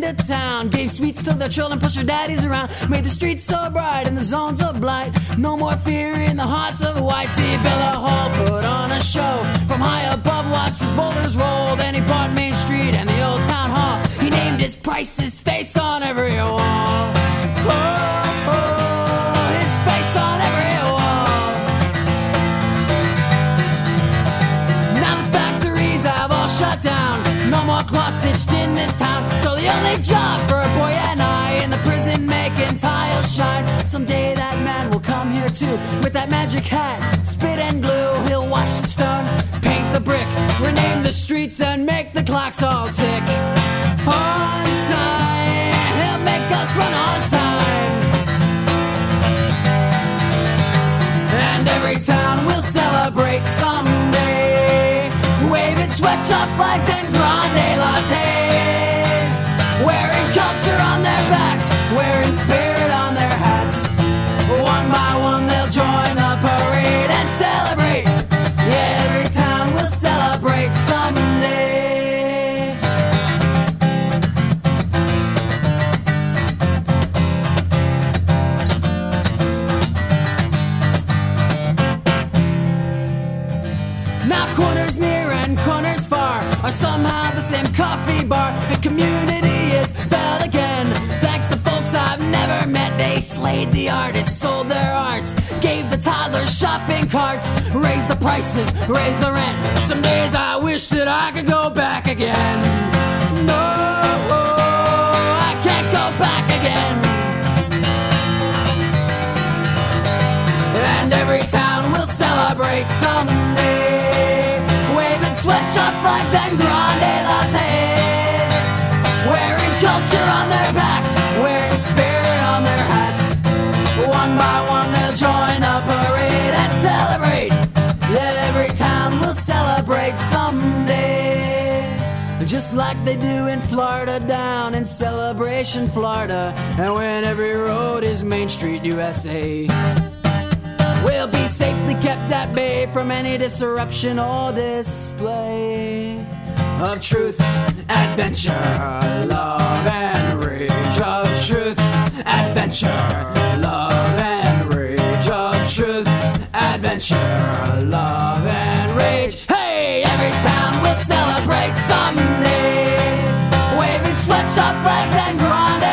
into town, gave sweets to their children, pushed their daddies around, made the streets so bright and the zones of blight. No more fear in the hearts of white. See Bella Hall put on a show from high above, watched his boulders roll. Then he bought Main Street and the old town hall. He named his price, his face on every wall. His face on every wall. Now the factories have all shut down. No more cloth stitched in this town. So the only job for a boy and I in the prison making tiles shine. Someday that man will come here too with that magic hat, spit and glue. He'll wash the stone, paint the brick, rename the streets and make the clocks all tick. On time, he'll make us run on time. And every town will celebrate someday, waving sweatshop flags and grande lattes, wearing culture on their backs, wearing spirit on their hats. One by one they'll join the parade and celebrate. Yeah, every town will celebrate someday. Now corners near and corners far are somehow the same coffee bar. The community is felt again, thanks to folks I've never met. They slayed the artists, sold their arts, gave the toddlers shopping carts, raised the prices, raised the rent. Some days I wish that I could go back again. No, I can't go back again. And every town will celebrate someday, waving sweatshop flags and grande lattes, wearing culture on their backs, wearing spirit on their hats. One by one they'll join the parade and celebrate. Every town will celebrate someday, just like they do in Florida, down in Celebration, Florida. And when every road is Main Street, USA, we'll be safely kept at bay from any disruption or display of truth, adventure, love and rage. Of truth, adventure, love and rage. Of truth, adventure, love and rage. Hey, every town will celebrate someday, waving sweatshop flags and grande